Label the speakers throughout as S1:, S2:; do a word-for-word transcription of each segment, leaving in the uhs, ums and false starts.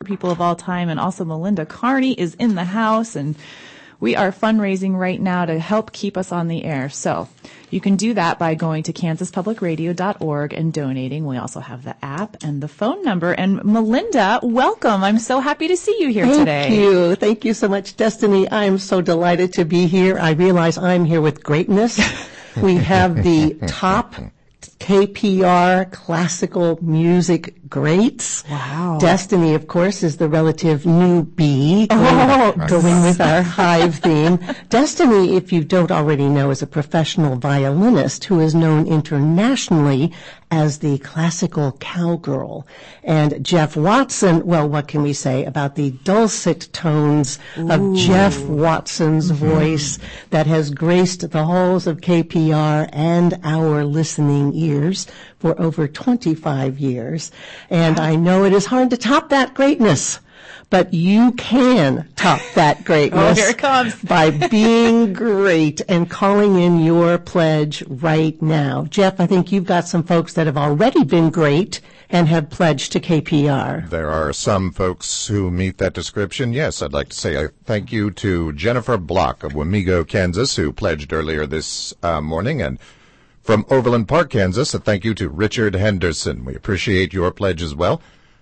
S1: people of all time. And also Melinda Carney is in the house, and we are fundraising right now to help keep us on the air. So you can do that by going to kansas public radio dot org and donating. We also have the app and the phone number. And Melinda, welcome. I'm so happy to see you here
S2: Thank
S1: today.
S2: Thank you. Thank you so much, Destiny. I am so delighted to be here. I realize I'm here with greatness. We have the top K P R classical music greats.
S1: Wow.
S2: Destiny, of course, is the relative newbie,
S1: oh,
S2: going, going with our Hive theme. Destiny, if you don't already know, is a professional violinist who is known internationally as the classical cowgirl. And Jeff Watson, well, what can we say about the dulcet tones Ooh. Of Jeff Watson's mm-hmm. voice that has graced the halls of K P R and our listening ears for over twenty-five years. And I know it is hard to top that greatness, but you can top that greatness
S1: oh, here it comes.
S2: by being great and calling in your pledge right now. Jeff, I think you've got some folks that have already been great and have pledged to K P R.
S3: There are some folks who meet that description. Yes, I'd like to say a thank you to Jennifer Block of Wamego, Kansas, who pledged earlier this uh, morning, and from Overland Park, Kansas, a thank you to Richard Henderson. We appreciate your pledge as well.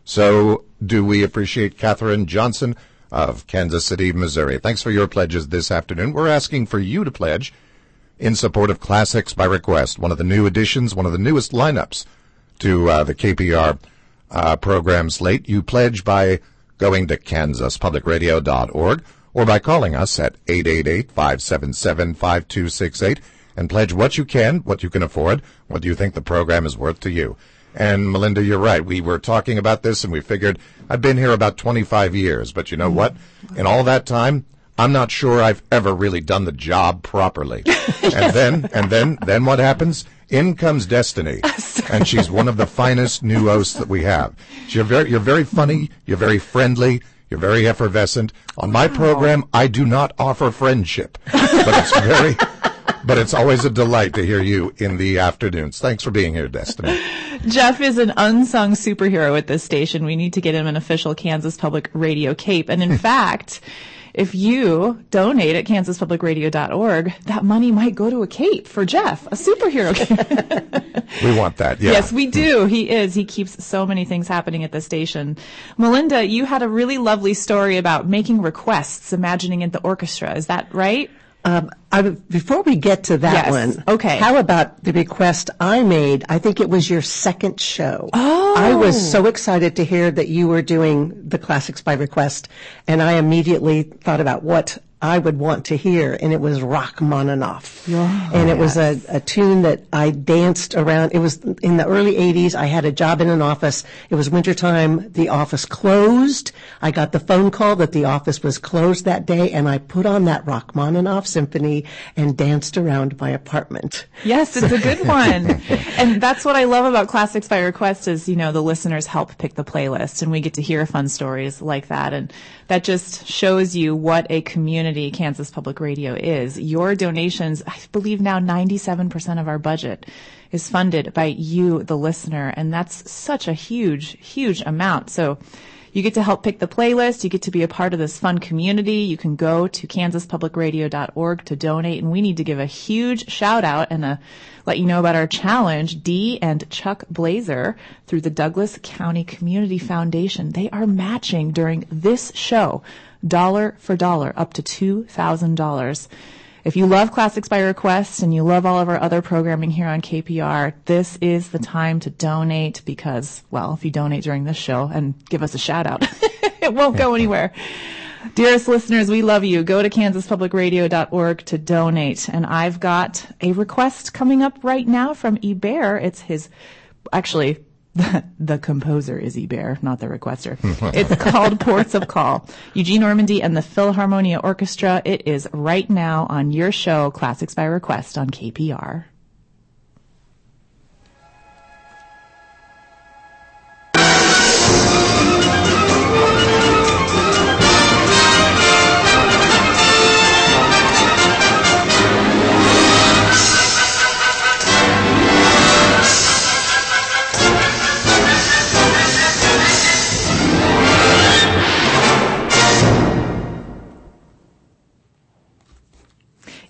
S3: So do we appreciate Catherine Johnson of Kansas City, Missouri. Thanks for your pledges this afternoon. We're asking for you to pledge in support of Classics by Request, one of the new additions, one of the newest lineups to uh, the K P R uh, program slate. You pledge by going to kansas public radio dot org or by calling us at eight eight eight, five seven seven, five two six eight. And pledge what you can, what you can afford, what do you think the program is worth to you. And Melinda, you're right. We were talking about this and we figured I've been here about twenty-five years, but you know what? In all that time, I'm not sure I've ever really done the job properly. And then, and then, then what happens? In comes Destiny, and she's one of the finest new hosts that we have. You're very, you're very funny. You're very friendly. You're very effervescent. On my wow. program, I do not offer friendship, but it's very. But it's always a delight to hear you in the afternoons. Thanks for being here, Destiny.
S1: Jeff is an unsung superhero at this station. We need to get him an official Kansas Public Radio cape. And in fact, if you donate at kansas public radio dot org, that money might go to a cape for Jeff, a superhero cape.
S3: We want that, yeah.
S1: Yes, we do. He is. He keeps so many things happening at the station. Melinda, you had a really lovely story about making requests, imagining in the orchestra. Is that right?
S2: Um, I, before we get to that
S1: yes.
S2: one,
S1: okay.
S2: how about the request I made? I think it was your second show.
S1: Oh.
S2: I was so excited to hear that you were doing the Classics by Request, and I immediately thought about what I would want to hear, and it was Rachmaninoff.
S1: Oh,
S2: and it
S1: yes.
S2: was a, a tune that I danced around. It was in the early eighties. I had a job in an office. It was wintertime. The office closed. I got the phone call that the office was closed that day, and I put on that Rachmaninoff symphony and danced around my apartment.
S1: Yes, it's a good one. And that's what I love about Classics by Request is, you know, the listeners help pick the playlist, and we get to hear fun stories like that. And that just shows you what a community Kansas Public Radio is. Your donations, I believe now ninety-seven percent of our budget is funded by you, the listener, and that's such a huge, huge amount. So you get to help pick the playlist. You get to be a part of this fun community. You can go to kansas public radio dot org to donate, and we need to give a huge shout out and a, let you know about our challenge. Dee and Chuck Blazer through the Douglas County Community Foundation. They are matching during this show, dollar for dollar, up to two thousand dollars. If you love Classics by Request and you love all of our other programming here on K P R, this is the time to donate because, well, if you donate during this show and give us a shout out, it won't go anywhere. Dearest listeners, we love you. Go to kansas public radio dot org to donate. And I've got a request coming up right now from Eber. It's his, actually, the, the composer is Eber, not the requester. It's called Ports of Call. Eugene Ormandy and the Philharmonia Orchestra. It is right now on your show, Classics by Request on K P R.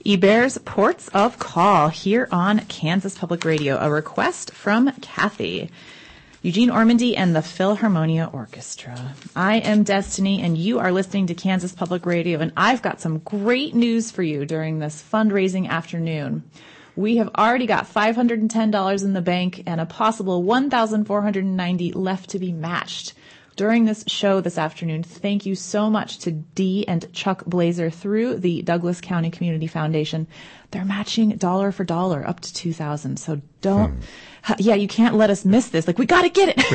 S1: Hebert's Ports of Call here on Kansas Public Radio. A request from Kathy. Eugene Ormandy and the Philharmonia Orchestra. I am Destiny, and you are listening to Kansas Public Radio, and I've got some great news for you during this fundraising afternoon. We have already got five hundred ten dollars in the bank and a possible one thousand four hundred ninety dollars left to be matched. During this show this afternoon, thank you so much to Dee and Chuck Blazer through the Douglas County Community Foundation. They're matching dollar for dollar up to two thousand dollars. So don't, hmm. yeah, you can't let us miss this. Like, we got to get it.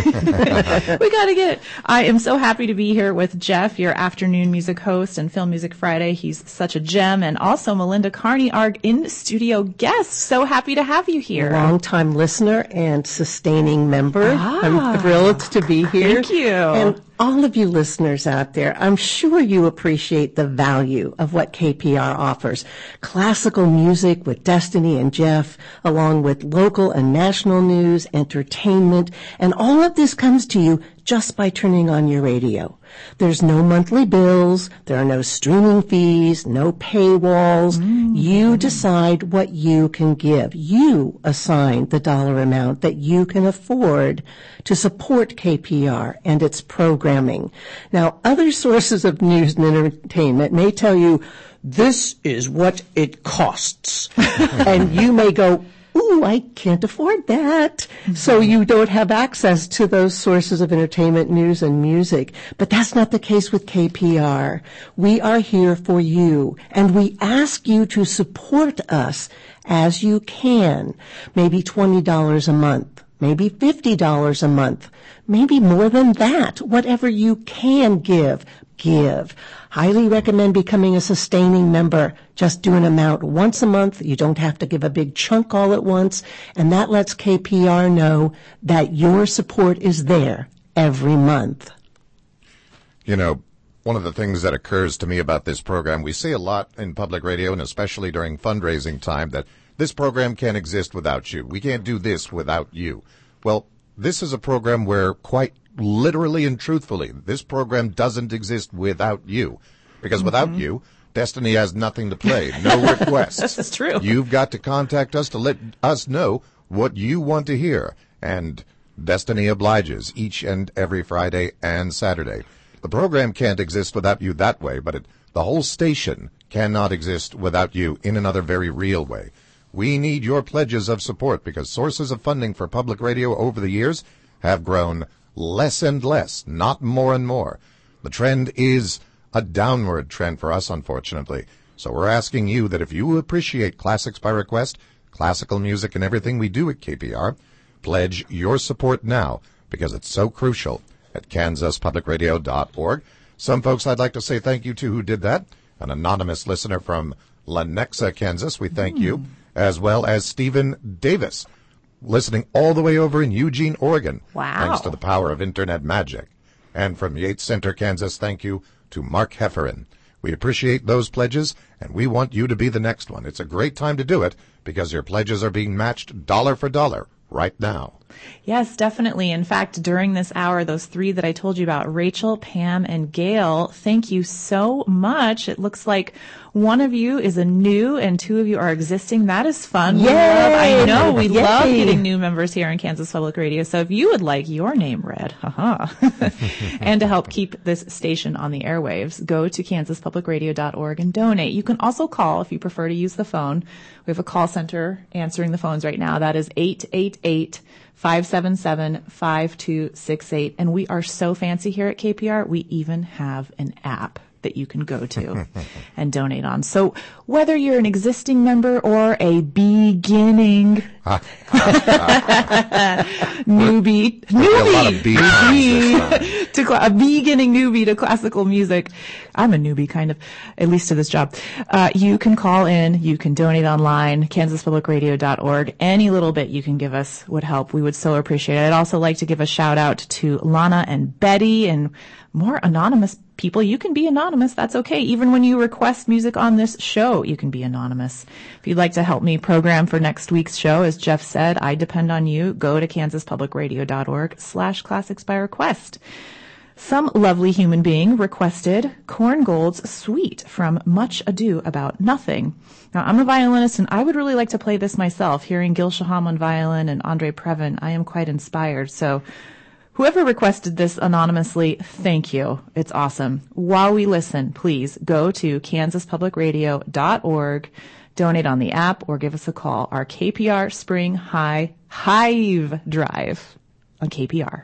S1: We got to get it. I am so happy to be here with Jeff, your afternoon music host and Film Music Friday. He's such a gem. And also Melinda Carney, our in-studio guest. So happy to have you here.
S2: Long-time listener and sustaining member.
S1: Ah,
S2: I'm thrilled to be here.
S1: Thank you.
S2: And all of you listeners out there, I'm sure you appreciate the value of what K P R offers. Classical music with Destiny and Jeff, along with local and national news, entertainment, and all of this comes to you just by turning on your radio. There's no monthly bills, there are no streaming fees, no paywalls. Mm-hmm. You decide what you can give. You assign the dollar amount that you can afford to support K P R and its programming. Now, other sources of news and entertainment may tell you, this is what it costs. And you may go, ooh, I can't afford that. Mm-hmm. So you don't have access to those sources of entertainment, news, and music. But that's not the case with K P R. We are here for you, and we ask you to support us as you can. Maybe twenty dollars a month, maybe fifty dollars a month, maybe more than that. Whatever you can give, give. Highly recommend becoming a sustaining member. Just do an amount once a month. You don't have to give a big chunk all at once. And that lets K P R know that your support is there every month.
S3: You know, one of the things that occurs to me about this program, we see a lot in public radio, and especially during fundraising time, that this program can't exist without you. We can't do this without you. Well, this is a program where, quite literally and truthfully, this program doesn't exist without you. Because mm-hmm. without you, Destiny has nothing to play, no requests.
S1: That's true.
S3: You've got to contact us to let us know what you want to hear. And Destiny obliges each and every Friday and Saturday. The program can't exist without you that way, but it, the whole station cannot exist without you in another very real way. We need your pledges of support because sources of funding for public radio over the years have grown less and less, not more and more. The trend is a downward trend for us, unfortunately. So we're asking you that if you appreciate Classics by Request, classical music, and everything we do at K P R, pledge your support now because it's so crucial at kansas public radio dot org. Some folks I'd like to say thank you to who did that. An anonymous listener from Lenexa, Kansas, we thank mm. you, as well as Stephen Davis, listening all the way over in Eugene, Oregon.
S1: Wow.
S3: Thanks to the power of internet magic. And from Yates Center, Kansas, thank you to Mark Hefferin. We appreciate those pledges, and we want you to be the next one. It's a great time to do it because your pledges are being matched dollar for dollar right now.
S1: Yes, definitely. In fact, during this hour, those three that I told you about, Rachel, Pam, and Gail, thank you so much. It looks like one of you is a new and two of you are existing. That is fun.
S2: Yay!
S1: We love, I know we
S2: Yay!
S1: love getting new members here in Kansas Public Radio. So if you would like your name read, haha, and to help keep this station on the airwaves, go to kansas public radio dot org and donate. You can also call if you prefer to use the phone. We have a call center answering the phones right now. That is eight eight eight, five seven seven, five two six eight. And we are so fancy here at K P R, we even have an app that you can go to and donate on. So whether you're an existing member or a beginning newbie, newbie, newbie to cl- a beginning newbie to classical music, I'm a newbie kind of, at least to this job. Uh, you can call in, you can donate online, kansas public radio dot org. Any little bit you can give us would help. We would so appreciate it. I'd also like to give a shout out to Lana and Betty and more anonymous people. You can be anonymous. That's okay. Even when you request music on this show, you can be anonymous. If you'd like to help me program for next week's show, as Jeff said, I depend on you. Go to kansas public radio dot org slash classics by request. Some lovely human being requested Korngold's Suite from Much Ado About Nothing. Now, I'm a violinist, and I would really like to play this myself. Hearing Gil Shaham on violin and Andre Previn, I am quite inspired. So whoever requested this anonymously, thank you. It's awesome. While we listen, please go to kansas public radio dot org, donate on the app, or give us a call. Our K P R Spring High Hive Drive on K P R.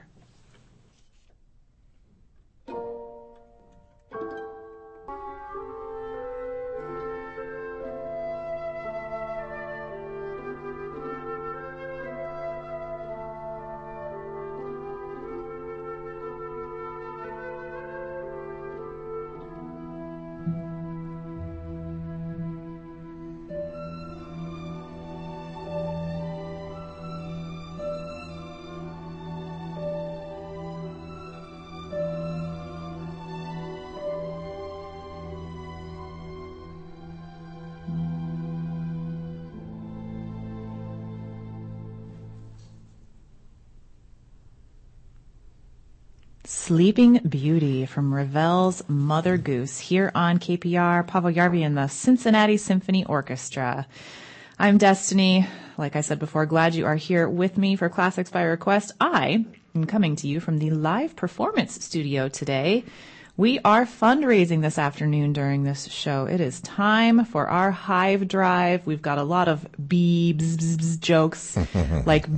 S1: Sleeping Beauty from Ravel's Mother Goose here on K P R, Pavel Yarvi and the Cincinnati Symphony Orchestra. I'm Destiny. Like I said before, glad you are here with me for Classics by Request. I am coming to you from the live performance studio today. We are fundraising this afternoon during this show. It is time for our Hive Drive. We've got a lot of beebs bzz, bzz, jokes like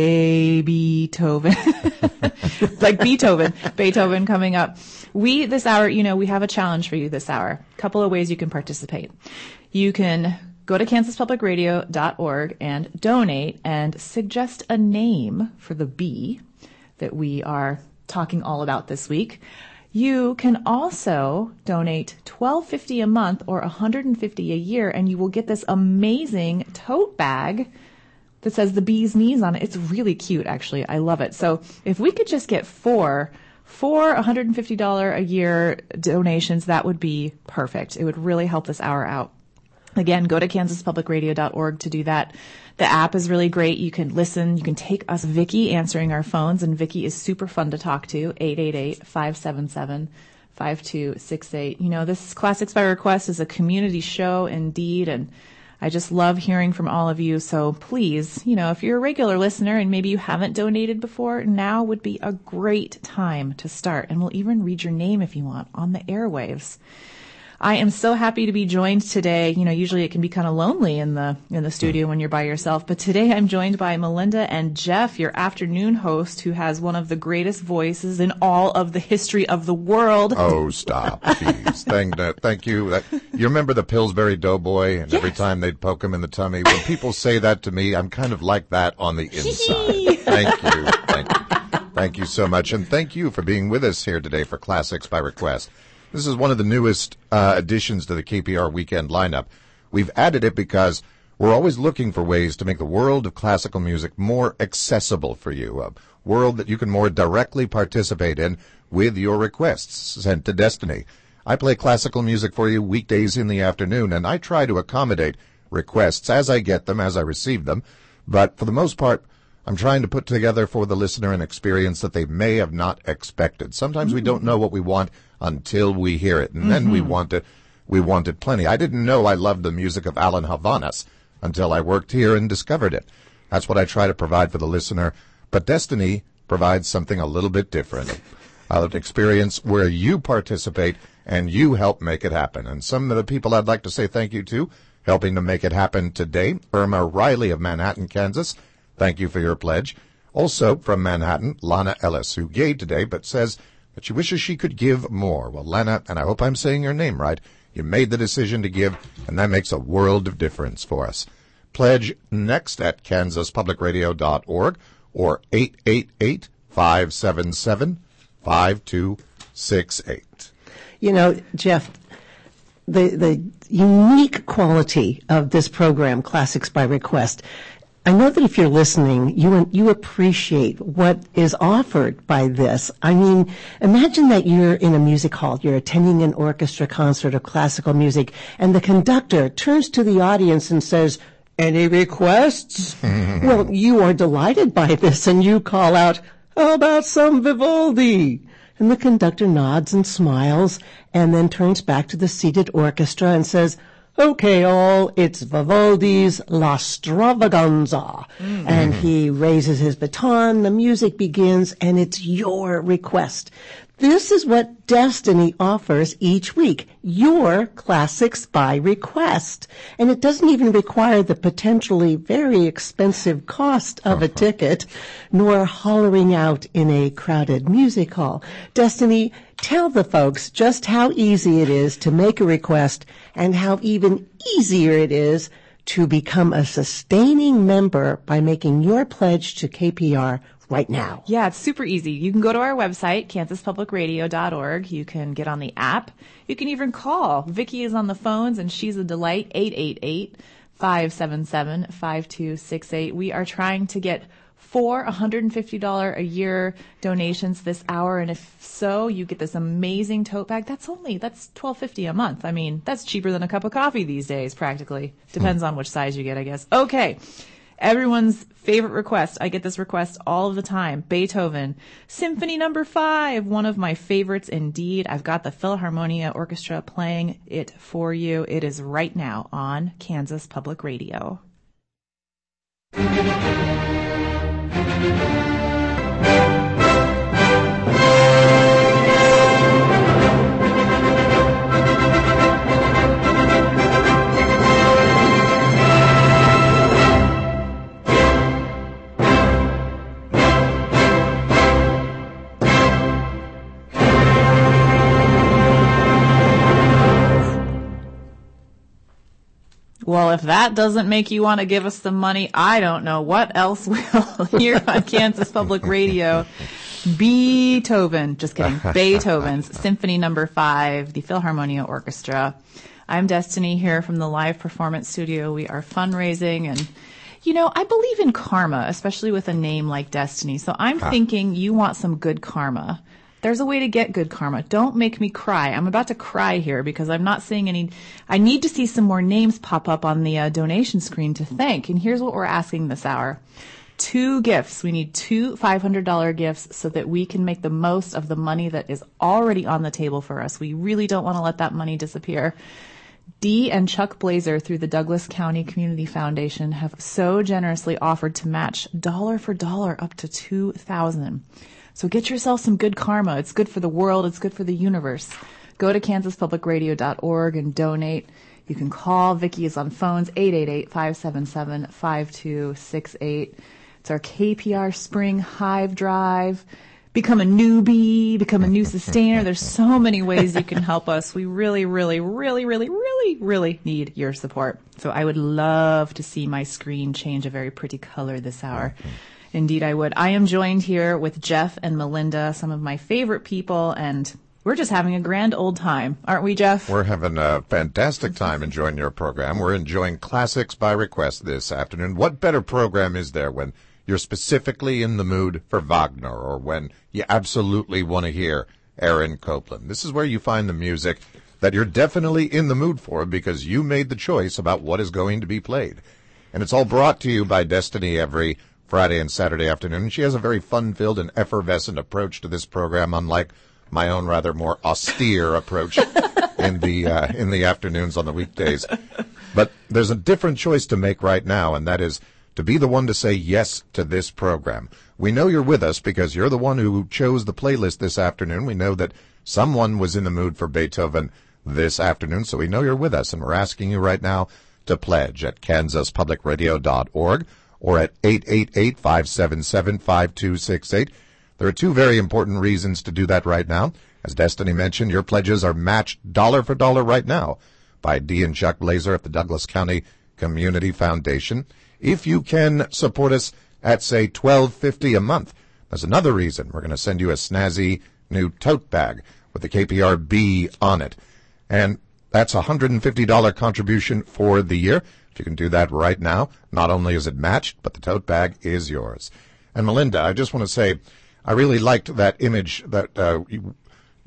S1: baby Beethoven, like Beethoven, Beethoven coming up. We, this hour, you know, we have a challenge for you this hour. A couple of ways you can participate. You can go to kansas public radio dot org and donate and suggest a name for the bee that we are talking all about this week. You can also donate twelve fifty a month or one hundred fifty a year, and you will get this amazing tote bag that says the bee's knees on it. It's really cute, actually. I love it. So if we could just get four, four one hundred fifty dollars a year donations, that would be perfect. It would really help this hour out. Again, go to kansas public radio dot org to do that. The app is really great. You can listen. You can take us, Vicky, answering our phones, and Vicky is super fun to talk to, eight eight eight, five seven seven, five two six eight. You know, this Classics by Request is a community show indeed, and I just love hearing from all of you. So please, you know, if you're a regular listener and maybe you haven't donated before, now would be a great time to start, and we'll even read your name if you want on the airwaves. I am so happy to be joined today. You know, usually it can be kind of lonely in the in the studio when you're by yourself, but today I'm joined by Melinda and Jeff, your afternoon host, who has one of the greatest voices in all of the history of the world.
S3: Oh, stop. Jeez. thank, uh, thank you. Uh, you remember the Pillsbury Doughboy, and yes. Every time they'd poke him in the tummy? When people say that to me, I'm kind of like that on the inside. Thank you. Thank you. Thank you so much, and thank you for being with us here today for Classics by Request. This is one of the newest uh, additions to the K P R weekend lineup. We've added it because we're always looking for ways to make the world of classical music more accessible for you, a world that you can more directly participate in with your requests sent to Destiny. I play classical music for you weekdays in the afternoon, and I try to accommodate requests as I get them, as I receive them. But for the most part, I'm trying to put together for the listener an experience that they may have not expected. Sometimes mm. we don't know what we want until we hear it, and mm-hmm. then we want it, we want it plenty. I didn't know I loved the music of Alan Havanas until I worked here and discovered it. That's what I try to provide for the listener. But Destiny provides something a little bit different, an experience where you participate and you help make it happen. And some of the people I'd like to say thank you to, helping to make it happen today, Irma Riley of Manhattan, Kansas. Thank you for your pledge. Also from Manhattan, Lana Ellis, who gave today but says that she wishes she could give more. Well, Lana, and I hope I'm saying your name right, you made the decision to give, and that makes a world of difference for us. Pledge next at kansas public radio dot org or eight eight eight, five seven seven, five two six eight.
S2: You know, Jeff, the the unique quality of this program, Classics by Request, I know that if you're listening, you you appreciate what is offered by this. I mean, imagine that you're in a music hall, you're attending an orchestra concert of classical music, and the conductor turns to the audience and says, "Any requests?" Well, you are delighted by this, and you call out, "How about some Vivaldi?" And the conductor nods and smiles and then turns back to the seated orchestra and says, "Okay, all, it's Vivaldi's La Stravaganza." Mm-hmm. And he raises his baton, the music begins, and it's your request. This is what Destiny offers each week, your classics by request. And it doesn't even require the potentially very expensive cost of a ticket, nor hollering out in a crowded music hall. Destiny, tell the folks just how easy it is to make a request and how even easier it is to become a sustaining member by making your pledge to K P R right now.
S1: Yeah, it's super easy. You can go to our website, kansas public radio dot org. You can get on the app. You can even call. Vicki is on the phones, and she's a delight, eight eight eight, five seven seven, five two six eight. We are trying to get four one hundred fifty dollars a year donations this hour, and if so, you get this amazing tote bag. That's only, that's twelve fifty a month. I mean, that's cheaper than a cup of coffee these days, practically. Depends on which size you get, I guess. Okay. Everyone's favorite request. I get this request all of the time. Beethoven, Symphony Number Five, one of my favorites indeed. I've got the Philharmonia Orchestra playing it for you. It is right now on Kansas Public Radio. Well, if that doesn't make you want to give us some money, I don't know what else will. Here on Kansas Public Radio. Beethoven, just kidding, Beethoven's Symphony Number Five, the Philharmonia Orchestra. I'm Destiny here from the live performance studio. We are fundraising, and you know, I believe in karma, especially with a name like Destiny. So I'm ah. thinking you want some good karma. There's a way to get good karma. Don't make me cry. I'm about to cry here because I'm not seeing any. I need to see some more names pop up on the uh, donation screen to thank. And here's what we're asking this hour. Two gifts. We need two five hundred dollars gifts so that we can make the most of the money that is already on the table for us. We really don't want to let that money disappear. Dee and Chuck Blazer through the Douglas County Community Foundation have so generously offered to match dollar for dollar up to two thousand dollars. So get yourself some good karma. It's good for the world. It's good for the universe. Go to kansas public radio dot org and donate. You can call. Vicki is on phones, eight eight eight, five seven seven, five two six eight. It's our K P R Spring Hive Drive. Become a newbie, become a new sustainer. There's so many ways you can help us. We really, really, really, really, really, really need your support. So I would love to see my screen change a very pretty color this hour. Indeed, I would. I am joined here with Jeff and Melinda, some of my favorite people, and we're just having a grand old time. Aren't we, Jeff?
S3: We're having a fantastic time enjoying your program. We're enjoying Classics by Request this afternoon. What better program is there when you're specifically in the mood for Wagner or when you absolutely want to hear Aaron Copland? This is where you find the music that you're definitely in the mood for because you made the choice about what is going to be played. And it's all brought to you by Destiny every Friday and Saturday afternoon. She has a very fun-filled and effervescent approach to this program, unlike my own rather more austere approach in the uh, in the afternoons on the weekdays. But there's a different choice to make right now, and that is to be the one to say yes to this program. We know you're with us because you're the one who chose the playlist this afternoon. We know that someone was in the mood for Beethoven this afternoon, so we know you're with us, and we're asking you right now to pledge at kansas public radio dot org. or at eight eight eight, five seven seven, five two six eight. There are two very important reasons to do that right now. As Destiny mentioned, your pledges are matched dollar for dollar right now by Dee and Chuck Blazer at the Douglas County Community Foundation. If you can support us at, say, twelve fifty a month, that's another reason. We're going to send you a snazzy new tote bag with the K P R B on it. And that's a one hundred fifty dollars contribution for the year. You can do that right now. Not only is it matched, but the tote bag is yours. And Melinda, I just want to say, I really liked that image that uh, you,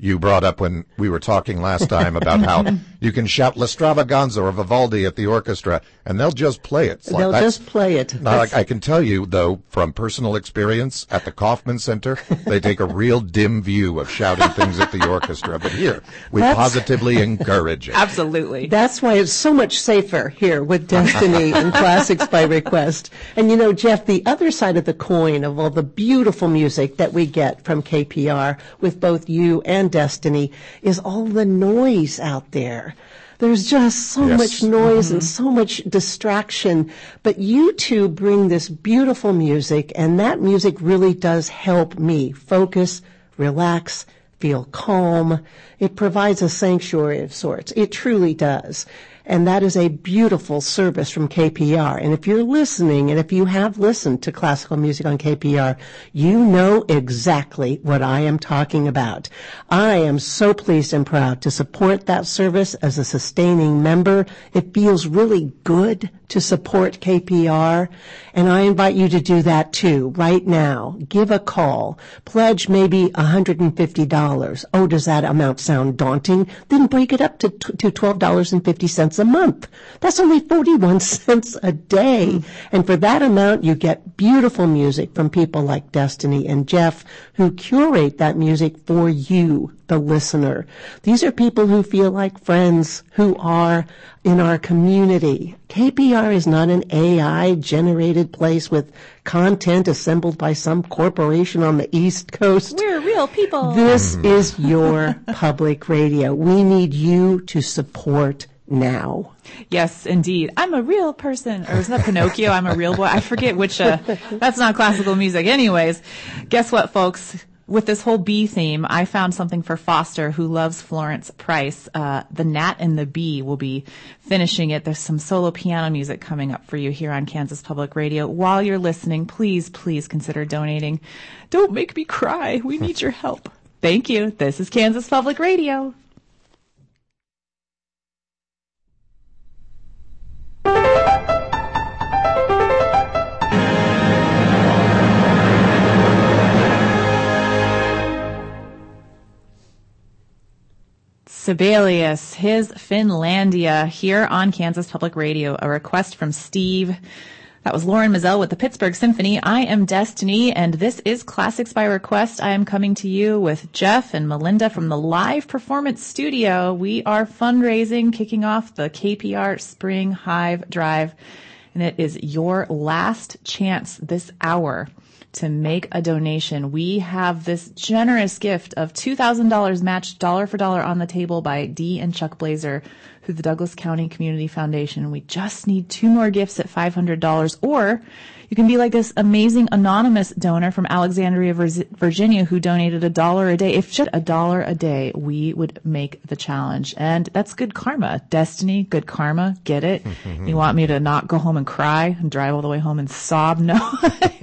S3: you brought up when we were talking last time about how you can shout L'Stravaganza or Vivaldi at the orchestra, and they'll just play it. It's like,
S2: They'll just play it.
S3: Now, like, I can tell you, though, from personal experience at the Kaufman Center, they take a real dim view of shouting things at the orchestra. But here, we
S2: That's-
S3: positively encourage it.
S1: Absolutely.
S2: That's why it's so much safer here with Destiny and Classics by Request. And you know, Jeff, the other side of the coin of all the beautiful music that we get from K P R with both you and Destiny is all the noise out there. There's just so
S3: Yes.
S2: much noise and so much distraction. But you two bring this beautiful music, and that music really does help me focus, relax, feel calm. It provides a sanctuary of sorts. It truly does. And that is a beautiful service from K P R. And if you're listening, and if you have listened to classical music on K P R, you know exactly what I am talking about. I am so pleased and proud to support that service as a sustaining member. It feels really good to support K P R, and I invite you to do that too right now. Give a call. Pledge maybe one hundred fifty dollars. Oh, does that amount sound daunting? Then break it up to, to twelve dollars and fifty cents a month. That's only forty-one cents a day. And for that amount, you get beautiful music from people like Destiny and Jeff, who curate that music for you, the listener. These are people who feel like friends, who are in our community. K P R is not an A I-generated place with content assembled by some corporation on the East Coast.
S1: We're real people.
S2: This is your public radio. We need you to support now.
S1: Yes, indeed. I'm a real person. Or is that Pinocchio? I'm a real boy. I forget which, uh, that's not classical music. Anyways, guess what, folks? With this whole bee theme, I found something for Foster, who loves Florence Price. Uh, the Gnat and the Bee will be finishing it. There's some solo piano music coming up for you here on Kansas Public Radio. While you're listening, please, please consider donating. Don't make me cry. We need your help. Thank you. This is Kansas Public Radio. Sibelius, his Finlandia, here on Kansas Public Radio. A request from Steve. That was Lauren Mazel with the Pittsburgh Symphony. I am Destiny, and this is Classics by Request. I am coming to you with Jeff and Melinda from the Live Performance Studio. We are fundraising, kicking off the K P R Spring Hive Drive, and it is your last chance this hour to make a donation. We have this generous gift of two thousand dollars matched dollar for dollar on the table by Dee and Chuck Blazer through the Douglas County Community Foundation. We just need two more gifts at five hundred dollars, or you can be like this amazing anonymous donor from Alexandria, Virginia, who donated a dollar a day. If just a dollar a day, we would make the challenge. And that's good karma. Destiny, good karma. Get it? You want me to not go home and cry and drive all the way home and sob? No.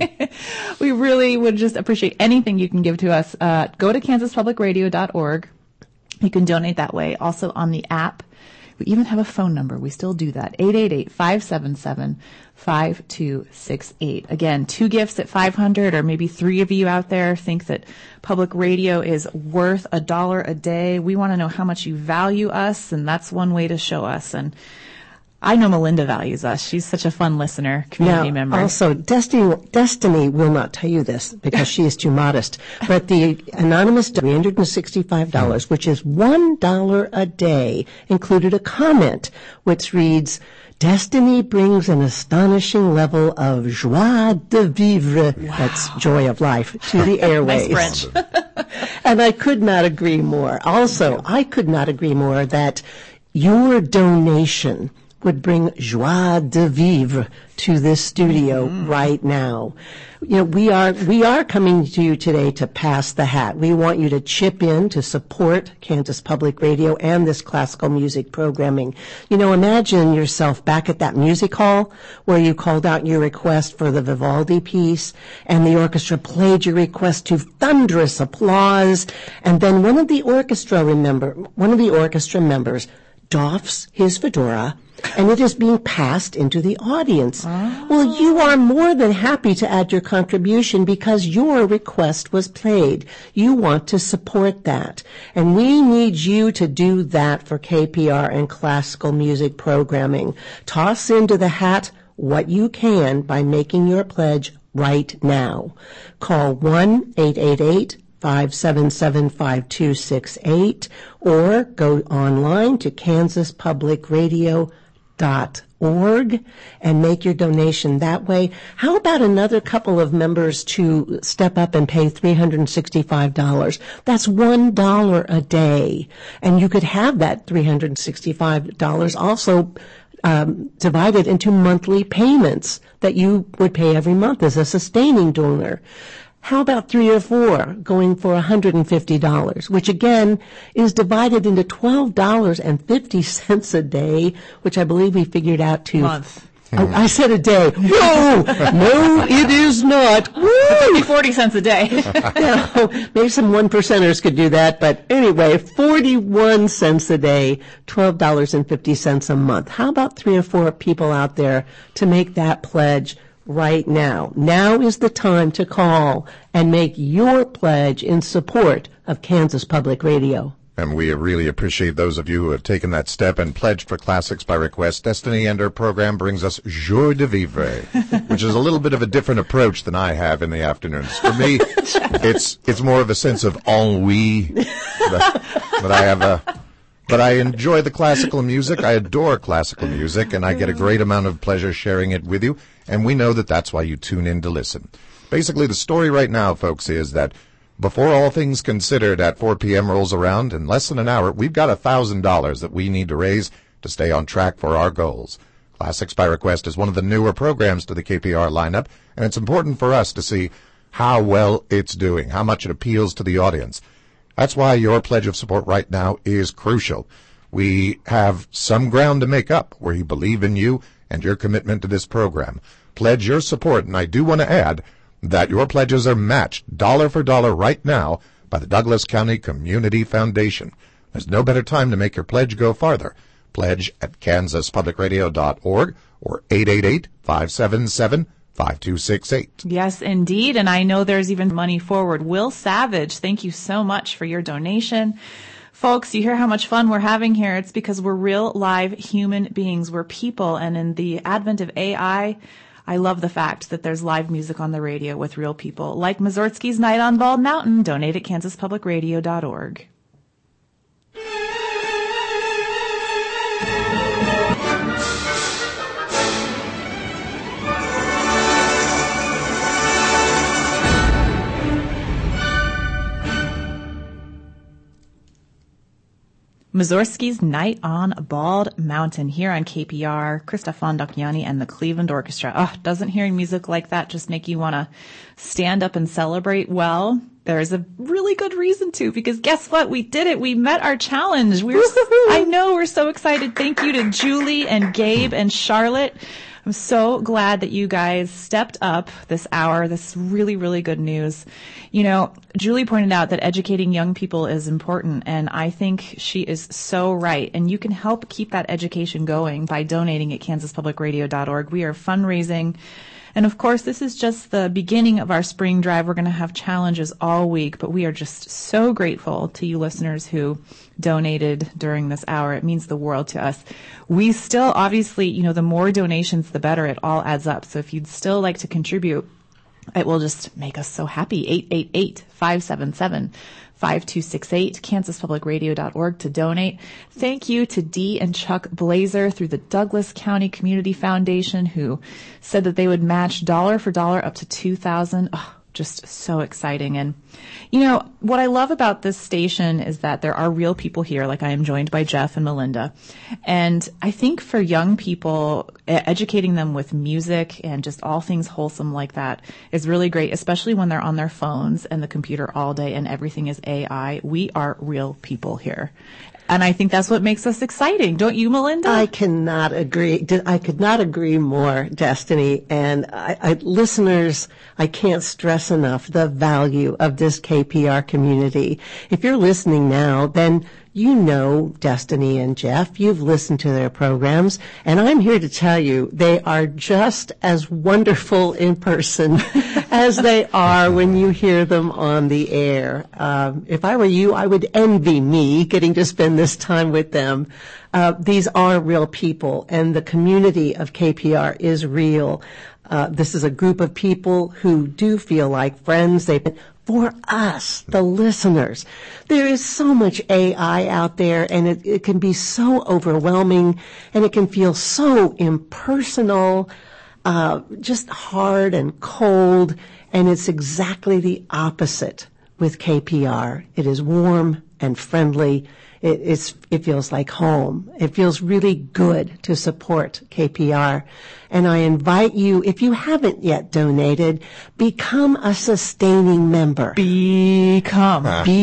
S1: We really would just appreciate anything you can give to us. Uh, go to kansas public radio dot org. You can donate that way. Also on the app. We even have a phone number. We still do that. eight eight eight, five seven seven, five two six eight. Again, two gifts at five hundred, or maybe three of you out there think that public radio is worth a dollar a day. We want to know how much you value us, and that's one way to show us. And I know Melinda values us. She's such a fun listener, community
S2: now,
S1: member.
S2: Also, Destiny, Destiny will not tell you this because she is too modest. But the anonymous three hundred sixty-five dollars, which is one dollar a day, included a comment which reads, Destiny brings an astonishing level of joie de vivre, wow. That's joy of life, to the airways.
S1: Nice French.
S2: And I could not agree more. Also, I could not agree more that your donation would bring joie de vivre to this studio mm-hmm. right now. You know, we are, we are coming to you today to pass the hat. We want you to chip in to support Kansas Public Radio and this classical music programming. You know, imagine yourself back at that music hall where you called out your request for the Vivaldi piece and the orchestra played your request to thunderous applause. And then one of the orchestra remember, one of the orchestra members doffs his fedora and it is being passed into the audience.
S1: Oh.
S2: Well, you are more than happy to add your contribution because your request was played. You want to support that. And we need you to do that for K P R and classical music programming. Toss into the hat what you can by making your pledge right now. Call one eight eight eight, five seven seven, five two six eight or go online to kansas public radio dot org and make your donation that way. How about another couple of members to step up and pay three hundred sixty-five dollars? That's one dollar a day. And you could have that three hundred sixty-five dollars also Um, divided into monthly payments that you would pay every month as a sustaining donor. How about three or four going for one hundred fifty dollars, which again is divided into twelve dollars and fifty cents a day, which I believe we figured out to...
S1: Month.
S2: Oh, I said a day. No, no, it is not. Woo!
S1: forty cents a day.
S2: No, maybe some one percenters could do that, but anyway, forty-one cents a day, twelve dollars and fifty cents a month. How about three or four people out there to make that pledge right now? Now is the time to call and make your pledge in support of Kansas Public Radio.
S3: And we really appreciate those of you who have taken that step and pledged for Classics by Request. Destiny and her program brings us Joie de Vivre, which is a little bit of a different approach than I have in the afternoons. For me, it's it's more of a sense of ennui, but, but I have a... But I enjoy the classical music. I adore classical music, and I get a great amount of pleasure sharing it with you. And we know that that's why you tune in to listen. Basically, the story right now, folks, is that before All Things Considered at four p.m. rolls around, in less than an hour, we've got one thousand dollars that we need to raise to stay on track for our goals. Classics by Request is one of the newer programs to the K P R lineup, and it's important for us to see how well it's doing, how much it appeals to the audience. That's why your pledge of support right now is crucial. We have some ground to make up where you believe in you and your commitment to this program. Pledge your support, and I do want to add that your pledges are matched dollar for dollar right now by the Douglas County Community Foundation. There's no better time to make your pledge go farther. Pledge at kansas public radio dot org or eight eight eight, five seven seven, five two six eight.
S1: Yes, indeed. And I know there's even money forward. Will Savage, thank you so much for your donation. Folks, you hear how much fun we're having here. It's because we're real, live human beings. We're people. And in the advent of A I, I love the fact that there's live music on the radio with real people, like Mussorgsky's Night on Bald Mountain. Donate at kansas public radio dot org. Mussorgsky's Night on Bald Mountain here on K P R, Krista Fondakiani and the Cleveland Orchestra. Oh, doesn't hearing music like that just make you want to stand up and celebrate? Well, there's a really good reason to, because guess what? We did it. We met our challenge. We're, I know, we're so excited. Thank you to Julie and Gabe and Charlotte. I'm so glad that you guys stepped up this hour. This is really, really good news. You know, Julie pointed out that educating young people is important, and I think she is so right. And you can help keep that education going by donating at kansas public radio dot org. We are fundraising. And of course, this is just the beginning of our spring drive. We're going to have challenges all week, but we are just so grateful to you listeners who donated during this hour. It means the world to us. We still, obviously, you know, the more donations, the better. It all adds up. So if you'd still like to contribute, it will just make us so happy. eight eight eight, five seven seven, five two six eight, kansas public radio dot org to donate. Thank you to Dee and Chuck Blazer through the Douglas County Community Foundation, who said that they would match dollar for dollar up to two thousand dollars. Oh, just so exciting. And, you know, what I love about this station is that there are real people here, like I am joined by Jeff and Melinda. And I think for young people, educating them with music and just all things wholesome like that is really great, especially when they're on their phones and the computer all day and everything is A I. We are real people here. And I think that's what makes us exciting. Don't you, Melinda?
S2: I cannot agree. I could not agree more, Destiny. And I, I, listeners, I can't stress enough the value of this K P R community. If you're listening now, then You know Destiny and Jeff. You've listened to their programs, and I'm here to tell you they are just as wonderful in person as they are when you hear them on the air. Um, if I were you, I would envy me getting to spend this time with them. Uh, these are real people, and the community of K P R is real. Uh, this is a group of people who do feel like friends. They've been for us, the listeners. There is so much A I out there, and it, it can be so overwhelming, and it can feel so impersonal, uh, just hard and cold, and it's exactly the opposite with K P R. It is warm and friendly. It, it's, it feels like home. It feels really good to support K P R. And I invite you, if you haven't yet donated, become a sustaining member.
S1: Become.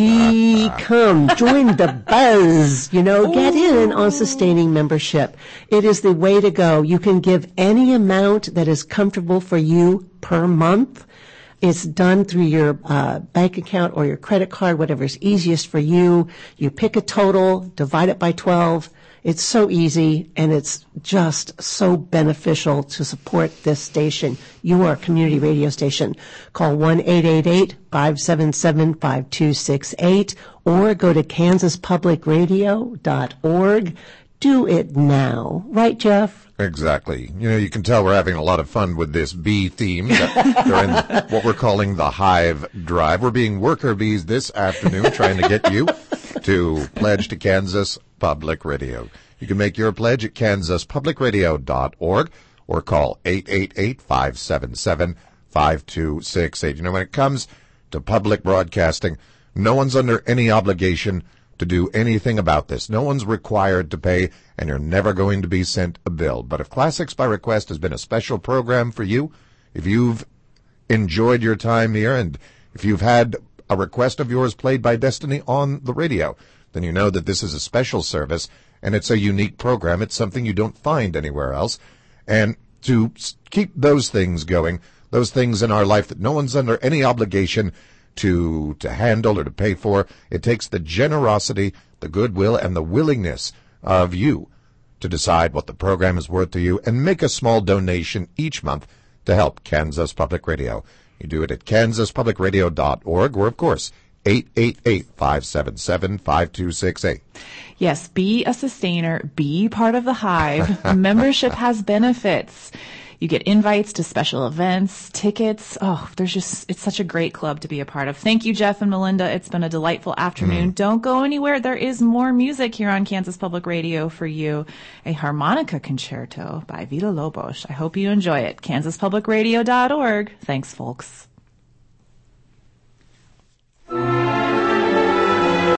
S2: Become. Join the buzz. You know, get in on sustaining membership. It is the way to go. You can give any amount that is comfortable for you per month. It's done through your uh, bank account or your credit card, whatever is easiest for you. You pick a total, divide it by twelve. It's so easy, and it's just so beneficial to support this station, your community radio station. Call one eight eight eight, five seven seven, five two six eight or go to kansas public radio dot org. Do it now. Right, Jeff?
S3: Exactly. You know, you can tell we're having a lot of fun with this bee theme. During what we're calling the Hive Drive. We're being worker bees this afternoon, trying to get you to pledge to Kansas Public Radio. You can make your pledge at kansas public radio dot org or call eight eight eight, five seven seven, five two six eight. You know, when it comes to public broadcasting, no one's under any obligation to do anything about this. No one's required to pay, and you're never going to be sent a bill. But if Classics by Request has been a special program for you, if you've enjoyed your time here, and if you've had a request of yours played by Destiny on the radio, then you know that this is a special service, and it's a unique program. It's something you don't find anywhere else. And to keep those things going, those things in our life that no one's under any obligation to to handle or to pay for, it takes the generosity, the goodwill, and the willingness of you to decide what the program is worth to you and make a small donation each month to help Kansas Public Radio. You do it at kansas public radio dot org or, of course, eight eight eight, five seven seven, five two six eight.
S1: Yes, be a sustainer. Be part of the Hive. Membership has benefits. You get invites to special events, tickets. Oh, there's just, it's such a great club to be a part of. Thank you, Jeff and Melinda. It's been a delightful afternoon. Mm. Don't go anywhere. There is more music here on Kansas Public Radio for you. A harmonica concerto by Villa Lobos. I hope you enjoy it. kansas public radio dot org. Thanks, folks.